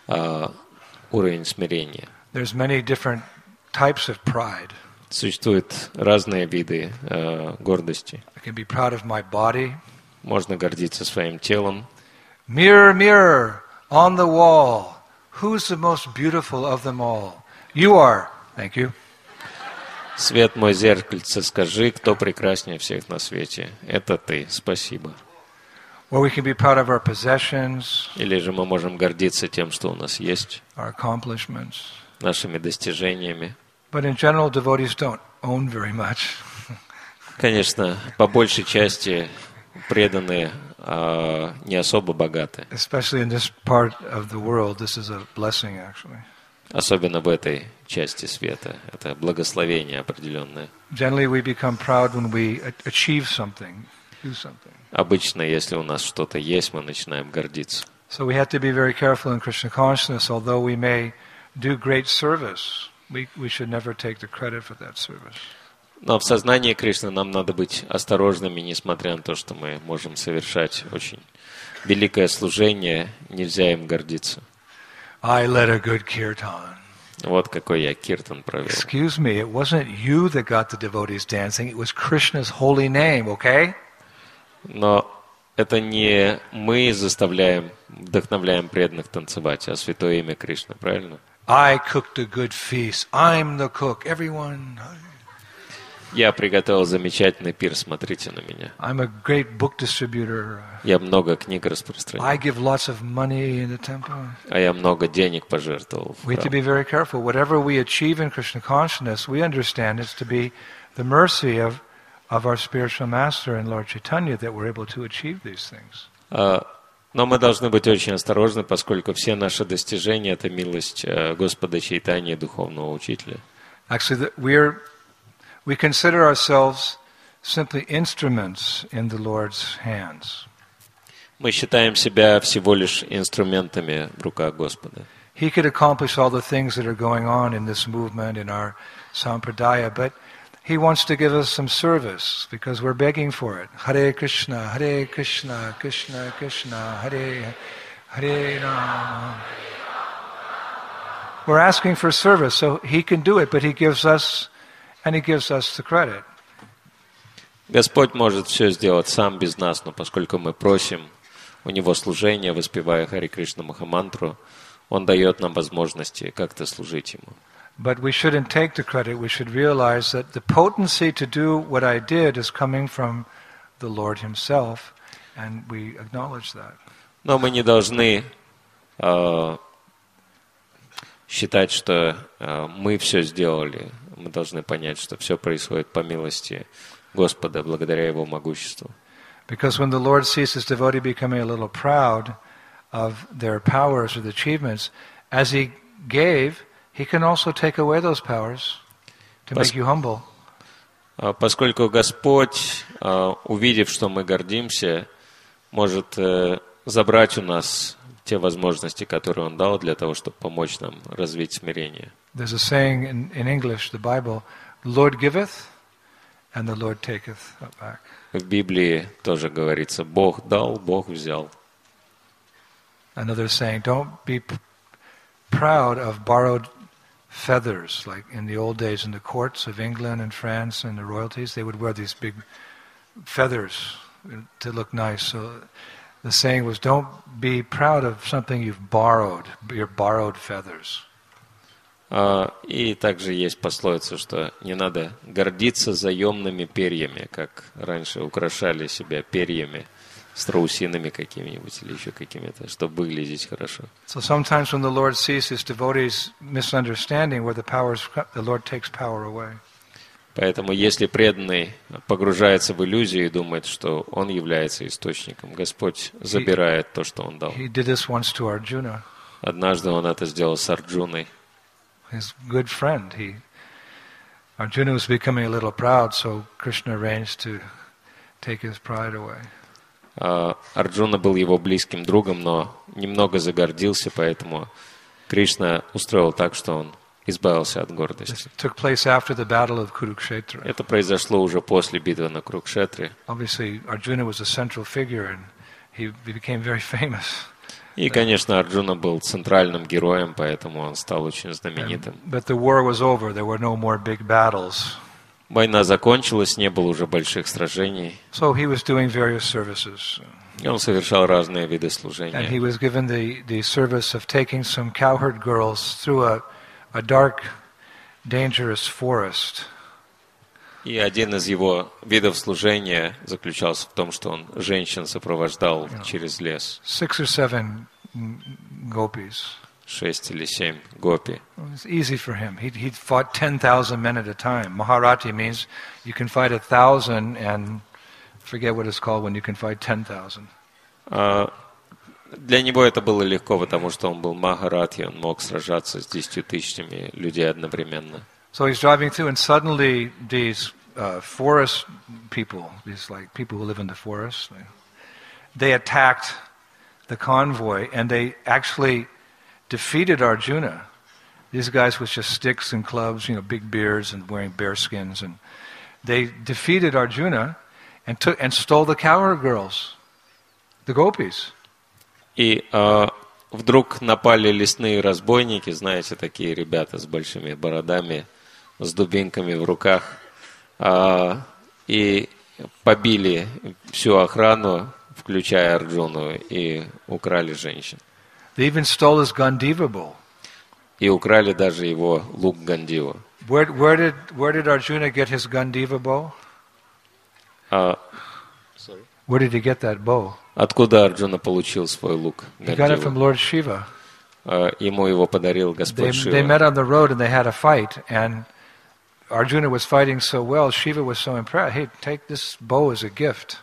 уровень смирения. There's many different types of pride. Существуют разные виды гордости. I can be proud of my body. Можно гордиться своим телом. Mirror, mirror, on the wall, who's the most beautiful of them all? You are. Thank you. Свет мой зеркальце, скажи, кто прекраснее всех на свете? Это ты. Спасибо. Or we can be proud of our possessions. Или же мы можем гордиться тем, что у нас есть, our accomplishments. Нашими достижениями. But in general, devotees don't own very much. Конечно, по большей части преданные не особо богаты. Especially in this part of the world, this is a blessing, actually. Особенно в этой части света. Это благословение определенное. Generally, we become proud when we achieve something, do something. Обычно, если у нас что-то есть, мы начинаем гордиться. So we have to be very careful in Krishna consciousness. Although we may do great service, we should never take the credit for that service. Но в сознании Кришны нам надо быть осторожными, несмотря на то, что мы можем совершать очень великое служение, нельзя им гордиться. I led a good kirtan. Вот какой я киртан провел. Excuse me, it wasn't you that got the devotees dancing. It was Krishna's holy name, okay? Но это не мы заставляем, вдохновляем преданных танцевать, а святое имя Кришны, правильно? I cooked a good feast. I'm the cook. Everyone. Я приготовил замечательный пир, смотрите на меня. I'm a great book distributor. Я много книг распространяю. I give lots of money in the temple. А я много денег пожертвовал в We have to храм. be very careful. Whatever we achieve in Krishna consciousness, we understand it's to be the mercy of our spiritual master and Lord Chaitanya that we're able to achieve these things. Но мы должны быть очень осторожны, поскольку все наши достижения – это милость Господа Чайтаньи, духовного учителя. Actually, we consider ourselves simply instruments in the Lord's hands. Мы считаем себя всего лишь инструментами в руках Господа. He could accomplish all the things that are going on in this movement, in our sampradaya, but He wants to give us some service because we're begging for it. Hare Krishna, Krishna Krishna, Hare Rama. We're asking for service, so He can do it, but He gives us the credit. Господь может все сделать сам без нас, но поскольку мы просим у Него служения, воспевая Харе Кришна Махамантру, Он дает нам возможности как-то служить Ему. But we shouldn't take the credit. We should realize that the potency to do what I did is coming from the Lord himself, and we acknowledge that. Но мы не должны считать, что мы все сделали. Мы должны понять, что все происходит по милости Господа, благодаря Его могуществу. Because when the Lord sees his devotee becoming a little proud of their powers or the achievements, as he gave, he can also take away those powers to make you humble. Поскольку Господь, увидев, что мы гордимся, может забрать у нас те возможности, которые Он дал для того, чтобы помочь нам развить смирение. There's a saying in English, the Bible, the Lord giveth, and the Lord taketh back. В Библии тоже говорится, Бог дал, Бог взял. Another saying, don't be proud of borrowed feathers. Like in the old days in the courts of England and France and the royalties, they would wear these big feathers to look nice. So the saying was, don't be proud of something you've borrowed, your borrowed feathers. И также есть пословица, что не надо гордиться заемными перьями, как раньше украшали себя перьями, страусиными какими-нибудь или еще какими-то, чтобы выглядеть хорошо. So sometimes when the Lord sees his devotees misunderstanding where the powers, the Lord takes power away. Поэтому если преданный погружается в иллюзию и думает, что он является источником, Господь забирает то, что он дал. He did this once to Arjuna. Однажды он это сделал с Арджуной. His good friend. Arjuna was becoming a little proud, so Krishna arranged to take his pride away. Арджуна был его близким другом, но немного загордился, поэтому Кришна устроил так, что он избавился от гордости. This took place after the battle of Kurukshetra. Это произошло уже после битвы на Курукшетре. Obviously, Arjuna was a central figure, and he became very famous. И, конечно, Арджуна был центральным героем, поэтому он стал очень знаменитым. But the war was over. There were no more big battles. Война закончилась, не было уже больших сражений. So he was doing various services. И он совершал разные виды And he служения. was given the service of taking some cowherd girls through a dark, dangerous forest. И один из его видов служения заключался в том, что он женщин сопровождал через лес. 6 or 7 gopis. 6 или 7 гопи. It was easy for him. He fought 10,000 men at a time. Maharati means you can fight 1,000 and forget what it's called when you can fight 10,000. Для него это было легко, потому что он был Махарадхи, он мог сражаться с 10 тысячами людей одновременно. So he's driving through, and suddenly these forest people, these like people who live in the forest, they attacked the convoy, and they actually defeated Arjuna. These guys with just sticks and clubs, big beards and wearing bear skins, and they defeated Arjuna and stole the cowherd girls, the gopis. И вдруг напали лесные разбойники, знаете, такие ребята с большими бородами, с дубинками в руках, и побили всю охрану, включая Арджуну, и украли женщин. They even stole his Gandiva bow. И украли даже его лук Гандиву. Where did Arjuna get his Gandiva bow? Where did he get that bow? Откуда Арджуна получил свой лук He got it from Гандиву? Lord Shiva. Ему его подарил Господь They Шива. met on the road and they had a fight, and Arjuna was fighting so well, Shiva was so impressed. Hey, take this bow as a gift.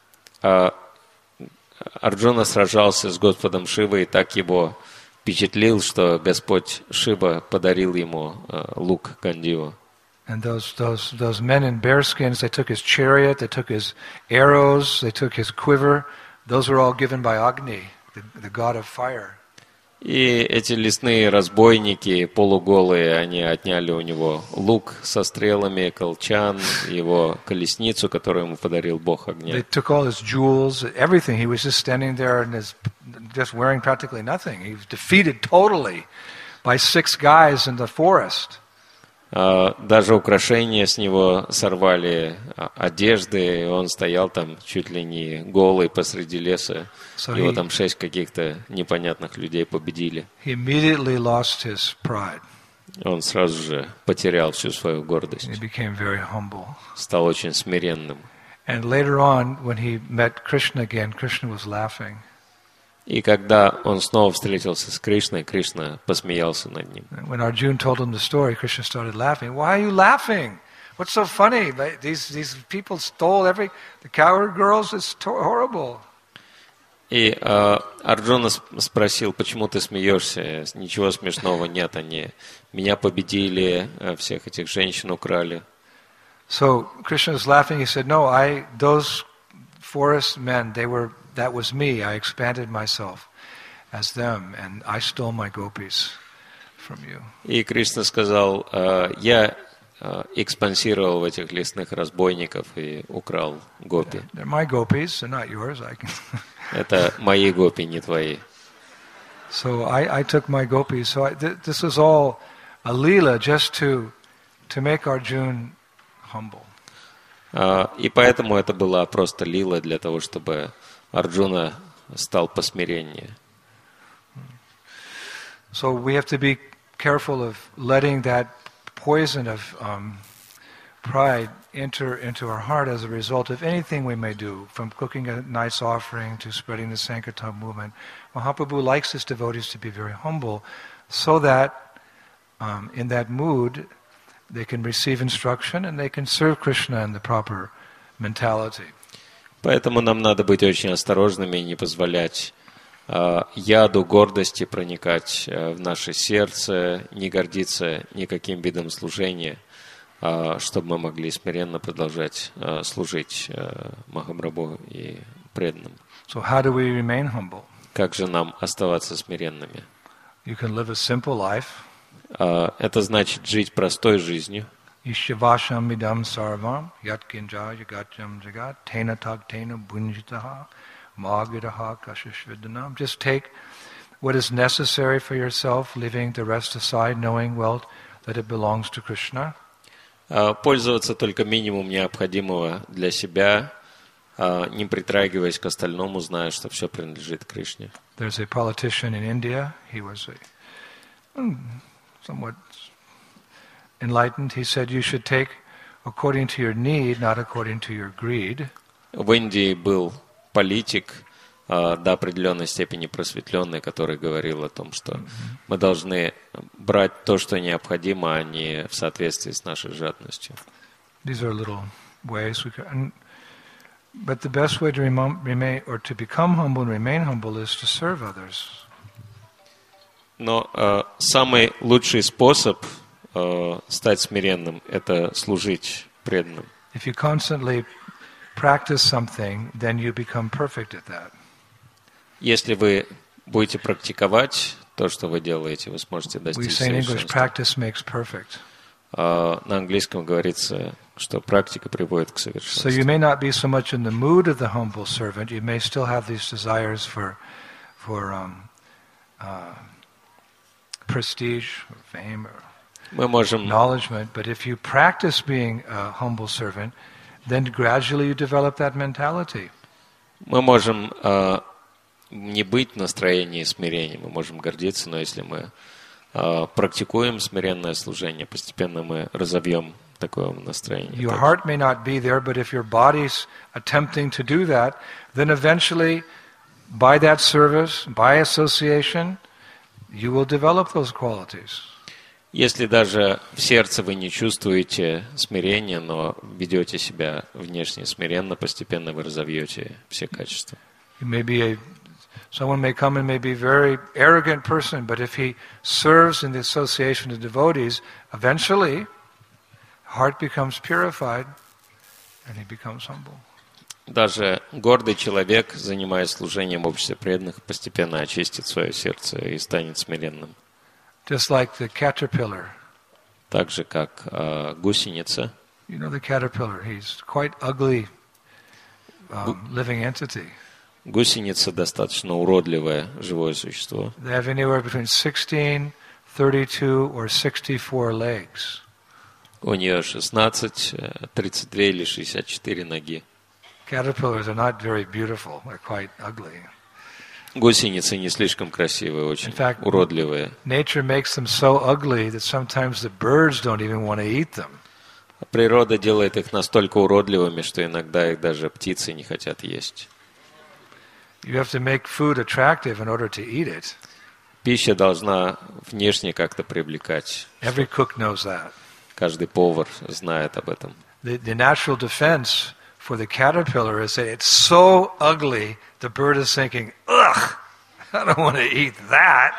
Арджуна сражался с Господом Шивой и так его впечатлил, что Господь Шива подарил ему лук Гандиву. And those men in bearskins, they took his chariot, they took his arrows, they took his quiver. Those were all given by Agni, the god of fire. И эти лесные разбойники, полуголые, они отняли у него лук со стрелами, колчан, его колесницу, которую ему подарил Бог огня. They took all his jewels, everything. He was just standing there and just wearing practically nothing. He was defeated totally by 6 guys in the forest. Даже украшения с него сорвали, одежды, и он стоял там чуть ли не голый посреди леса. Его там 6 каких-то непонятных людей победили. He immediately lost his pride. Он сразу же потерял всю свою гордость. He became very humble. Стал очень смиренным. And later on, when he met Krishna again, Krishna was laughing. И когда он снова встретился с Кришной, Кришна посмеялся над ним. When Arjuna told him the story, Krishna started laughing. Why are you laughing? What's so funny? These people stole the cowherd girls. It's horrible. И Арджуна спросил, почему ты смеешься? Ничего смешного нет, они меня победили, всех этих женщин украли. So Krishna was laughing. He said, "No, those forest men, that was me. I expanded myself as them, and I stole my gopis from you." И Кришна сказал, я экспансировал в этих лесных разбойников и украл гопи. They're my gopis. They're not yours. Это мои гопи, не твои. So I took my gopis. So this was all a leela just to make Arjuna humble. И поэтому это была просто лила для того, чтобы Арджуна стал посмиреннее. So we have to be careful of letting that poison of pride enter into our heart as a result of anything we may do, from cooking a nice offering to spreading the Sankirtan movement. Mahaprabhu likes his devotees to be very humble so that in that mood they can receive instruction and they can serve Krishna in the proper mentality. Поэтому нам надо быть очень осторожными и не позволять яду гордости проникать в наше сердце, не гордиться никаким видом служения, чтобы мы могли смиренно продолжать служить Махапрабху и преданным. So how do we remain humble? Как же нам оставаться смиренными? You can live a simple life. Это значит жить простой жизнью. Ishivasham idam sarvam yatkinja yagacham jagat tena tagtena bunjitaha magiraha kashishvidanam. Just take what is necessary for yourself, leaving the rest aside, knowing well that it belongs to Krishna. Пользоваться только минимум необходимого для себя, не притрагиваясь к остальному, зная, что все принадлежит Кришне. There's a politician in India. He was somewhat enlightened. He said you should take according to your need, not according to your greed. В Индии был политик до определенной степени просветленный, который говорил о том, что мы должны брать то, что необходимо, а не в соответствии с нашей жадностью. These are little ways we can. But the best way to remain or to become humble and remain humble is to serve others. Но самый лучший способ стать смиренным – это служить преданным. If you constantly practice something, then you become perfect at that. Если вы будете практиковать то, что вы делаете, вы сможете достичь совершенства. На английском говорится, что практика приводит к совершенству. So you may not be so much in the mood of the humble servant. You may still have these desires for prestige, or fame, or acknowledgement. But if you practice being a humble servant, then gradually you develop that mentality. Мы можем не быть в настроении смирения, мы можем гордиться, но если мы практикуем смиренное служение, постепенно мы разовьем такое настроение. Your heart may not be there, but if your body's attempting to do that, then eventually, by that service, by association, you will develop those qualities. Если даже в сердце вы не чувствуете смирения, но ведете себя внешне смиренно, постепенно вы разовьете все качества. Someone may come and may be a very arrogant person, but if he serves in the association of devotees, eventually, heart becomes purified and he becomes humble. Даже гордый человек, занимаясь служением в обществе преданных, постепенно очистит свое сердце и станет смиренным. Just like the caterpillar. Так же, как гусеница. You know the caterpillar, he's quite ugly living entity. Гусеница достаточно уродливое живое существо. They have anywhere between 16, 32 or 64 legs. У нее 16, 32 или 64 ноги. Caterpillars are not very beautiful, they're quite ugly. Гусеницы не слишком красивые, очень уродливые. Nature makes them so ugly that sometimes the birds don't even want to eat them. Природа делает их настолько уродливыми, что иногда их даже птицы не хотят есть. You have to make food attractive in order to eat it. Пища должна внешне как-то привлекать. Every cook knows that. Каждый повар знает об этом. The natural defense for the caterpillar is that it's so ugly, the bird is thinking, ugh, I don't want to eat that.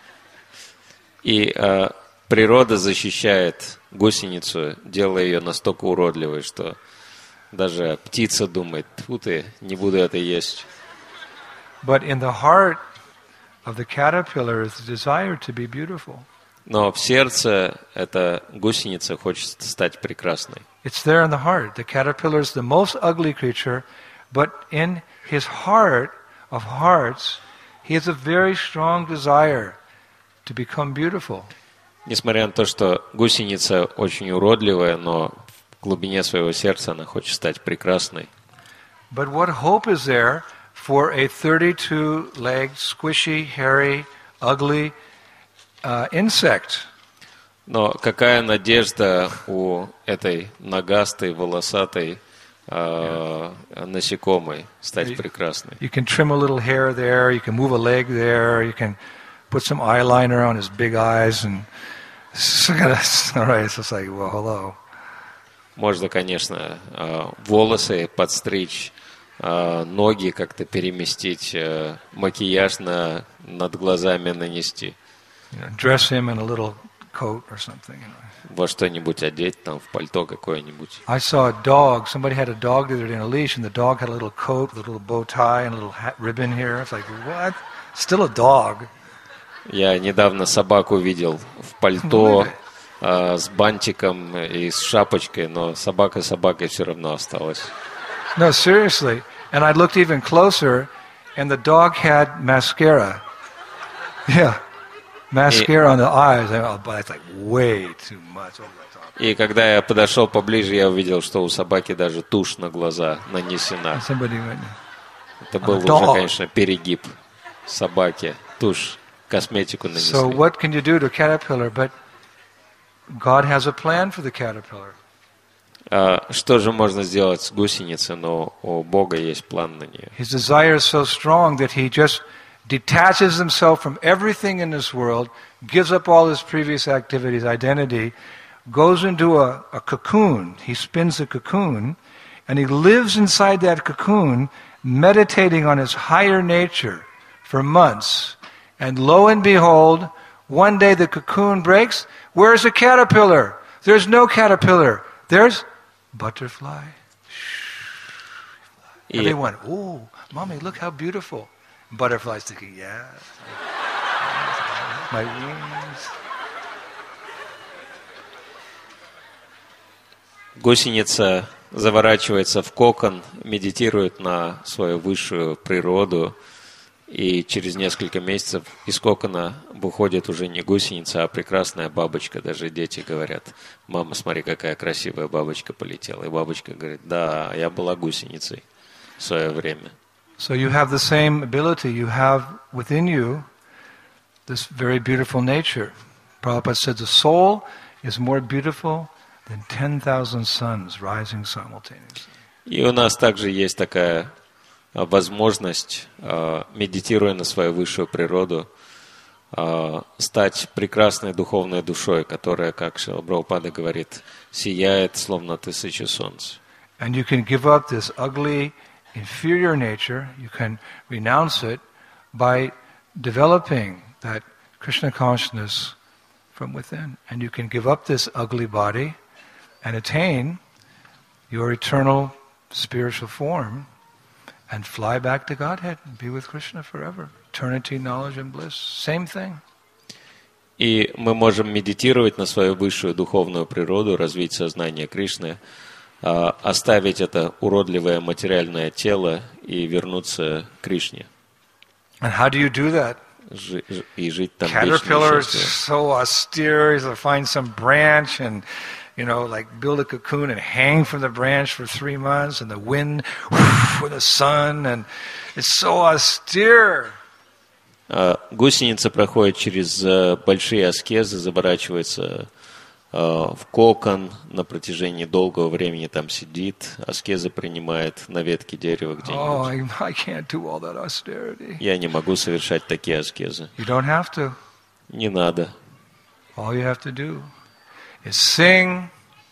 И природа защищает гусеницу, делая ее настолько уродливой, что даже птица думает, тьфу ты, не буду это есть. But in the heart of the caterpillar is the desire to be beautiful. Но в сердце эта гусеница хочет стать прекрасной. It's there in the heart. The caterpillar is the most ugly creature, but in his heart of hearts, he has a very strong desire to become beautiful. Несмотря на то, что гусеница очень уродливая, но в глубине своего сердца она хочет стать прекрасной. But what hope is there for a 32-legged, squishy, hairy, ugly insect? Но какая надежда у этой ногастой, волосатой насекомой стать прекрасной? You can trim a little hair there, you can move a leg there, you can put some eyeliner on his big eyes, and all right, it's just like, well, hello. Можно, конечно, волосы подстричь, ноги как-то переместить, макияж над глазами нанести. Dress him in a little coat or something. Во что-нибудь одеть, там, в пальто какое-нибудь. I saw a dog. Somebody had a dog the other day in a leash, and the dog had a little coat with a little bow tie and a little ribbon here. It's like, what? Still a dog. Я недавно собаку видел в пальто с бантиком и с шапочкой, но собака собакой все равно осталась. No, seriously. And I looked even closer, and the dog had mascara. Yeah. Mascara on the eyes. Oh, but it's like way too much over the top. И когда я подошел поближе, я увидел, что у собаки даже тушь на глаза нанесена. Это был уже, конечно, перегиб собаки. Тушь, косметику нанесли. So what can you do to a caterpillar? But God has a plan for the caterpillar. Что же можно сделать с гусеницей, но у Бога есть план на нее. His desire is so strong that he just detaches himself from everything in this world, gives up all his previous activities, identity, goes into a cocoon. He spins a cocoon, and he lives inside that cocoon, meditating on his higher nature for months. And lo and behold, one day the cocoon breaks. Where's the caterpillar? There's no caterpillar. There's butterfly. And they went, oh, mommy, look how beautiful. Butterfly's thinking, yeah, my wings. Гусеница заворачивается в кокон, медитирует на свою высшую природу, и через несколько месяцев из кокона выходит уже не гусеница, а прекрасная бабочка. Даже дети говорят, мама, смотри, какая красивая бабочка полетела. И бабочка говорит, да, я была гусеницей в свое время. So you have the same ability. You have within you this very beautiful nature. Prabhupada said the soul is more beautiful than 10,000 suns rising simultaneously. И у нас также есть такая возможность, медитируя на свою высшую природу, стать прекрасной духовной душой, которая, как Шрила Прабхупада говорит, сияет, словно тысячи солнц. And you can give up this ugly, inferior nature, you can renounce it by developing that Krishna consciousness from within. And you can give up this ugly body and attain your eternal spiritual form and fly back to Godhead and be with Krishna forever. Eternity, knowledge and bliss. Same thing. И мы можем медитировать на свою высшую духовную природу, развить сознание Кришны, оставить это уродливое материальное тело и вернуться к Кришне. And how do you do that? И жить там Caterpillar вечно is so austere. He's to find some branch and, like build a cocoon and hang from the branch for 3 months, and the wind, with the sun, and it's so austere. Гусеница проходит через большие аскезы, заворачивается в кокон, на протяжении долгого времени там сидит, аскезы принимает на ветке дерева Oh, где-нибудь. I can't do all that austerity. Я не могу совершать такие аскезы. You don't have to. Не надо. All you have to do is sing,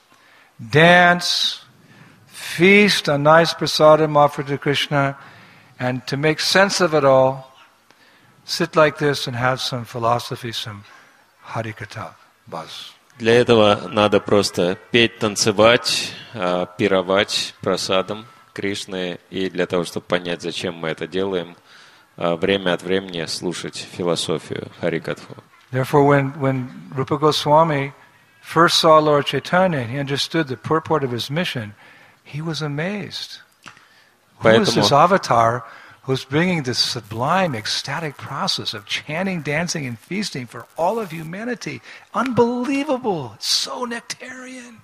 dance, feast on nice prasadam offered to Krishna, and to make sense of it all, sit like this and have some philosophy, some harikatha. Bas. Для этого надо просто петь, танцевать, пировать прасадом Кришны, и для того, чтобы понять, зачем мы это делаем, время от времени слушать философию Харикатху. Therefore, when Rupa Goswami first saw Lord Chaitanya and he understood the purport of his mission, he was amazed. Who is this avatar who's bringing this sublime, ecstatic process of chanting, dancing, and feasting for all of humanity? Unbelievable! It's so nectarian.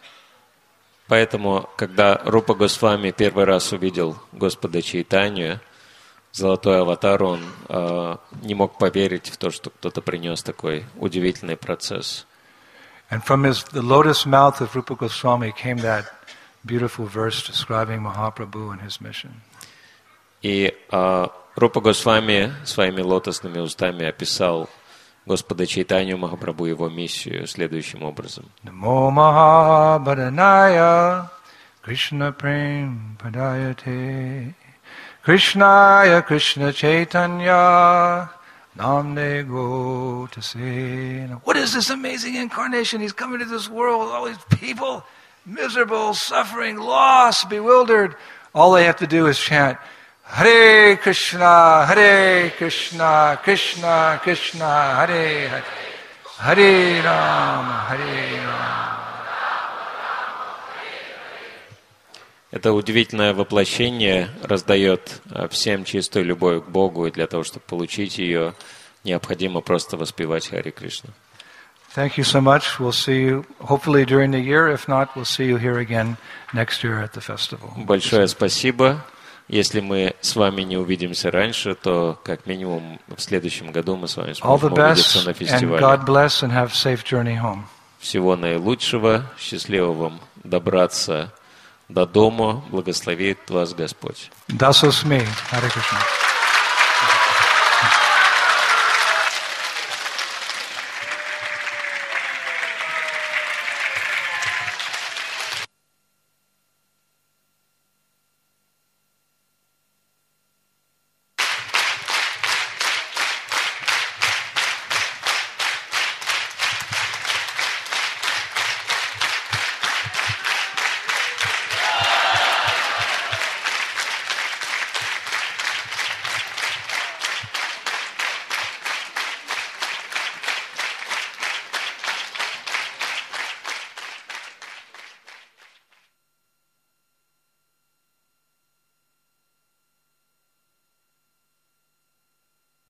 Поэтому, когда Рупа Госвами первый раз увидел Господа Чайтанью, золотой аватар, он не мог поверить в то, что кто-то принес такой удивительный процесс. And from the lotus mouth of Rupa Goswami came that beautiful verse describing Mahaprabhu and his mission. И Рупа Госвами своими лотосными устами описал Господа Чайтанью Махапрабху его миссию следующим образом. Namo Mahabharanaya Krishna Prem Padayate Krishnaya Krishna Chaitanya Namne go to say. What is this amazing incarnation? He's coming to this world, all these people, miserable, suffering, lost, bewildered. All they have to do is chant Hare Krishna, Krishna Krishna, Hare Hare, Hare Rama, Hare Rama. Это удивительное воплощение раздает всем чистую любовь к Богу, и для того, чтобы получить ее, необходимо просто воспевать Харе Кришна. Thank you so much. We'll see you hopefully during the year. If not, we'll see you here again next year at the festival. Большое спасибо. Если мы с вами не увидимся раньше, то как минимум в следующем году мы с вами сможем увидеться на фестивале. God bless and have safe journey home. Всего наилучшего, счастливо вам добраться до дома, благословит вас Господь. Dasosmi. Hare Krishna.